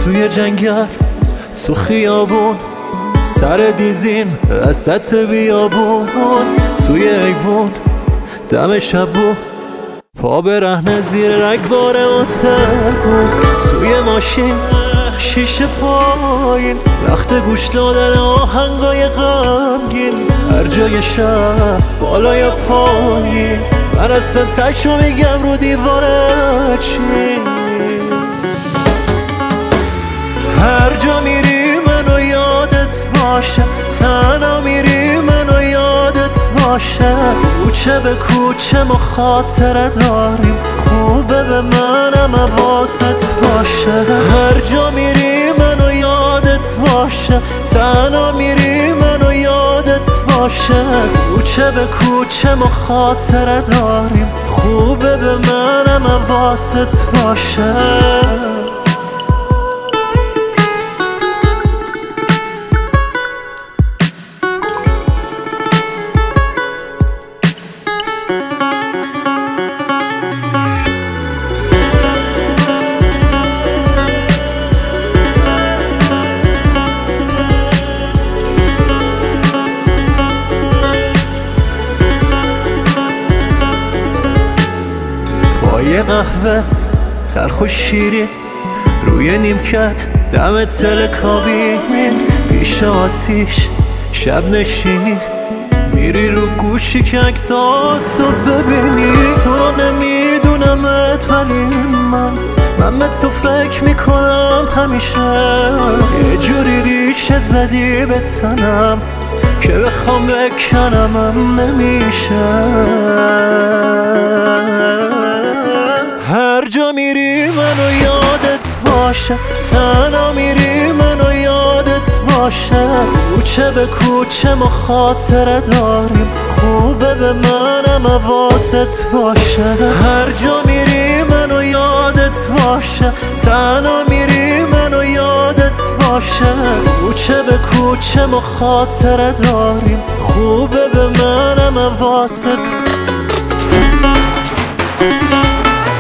توی جنگل، تو خیابون، سر دیزیم وسط بیابون، توی ایوون دم شبو، پا برهنه زیر رگبار هتل بود، توی ماشین شیشه پایین، وقت گوش دادن آهنگای غمگین، هر جای شهر بالا یا پایین، من اصلا تشو میگم رو دیواره چی. هر جا میری منو یادت باشه، تنها میری منو یادت باشه، کوچه به کوچه ما خاطره داریم، خوبه به منم حواست باشه. هر جا میری منو یادت باشه، تنها میری منو یادت باشه، کوچه به کوچه ما خاطره داریم، خوبه به منم حواست باشه. یه قهوه تلخ و شیرین روی نیمکت دم تلکابین، پیش آتیش شب نشینی، میری رو گوشی که عکساتو ببینی. تو رو نمیدونمت ولی من به تو فکر میکنم همیشه، یه جوری ریشه زدی به تنم که بخوام بکنمم نمیشه. هر جا میری منو یادت باشه، تنها میری منو یادت باشه، کوچه به کوچه ما خاطره داریم، خوبه به منم حواست باشه. هر جا میری منو یادت باشه، تنها میری منو یادت باشه، کوچه به کوچه ما خاطره داریم، خوبه به منم حواست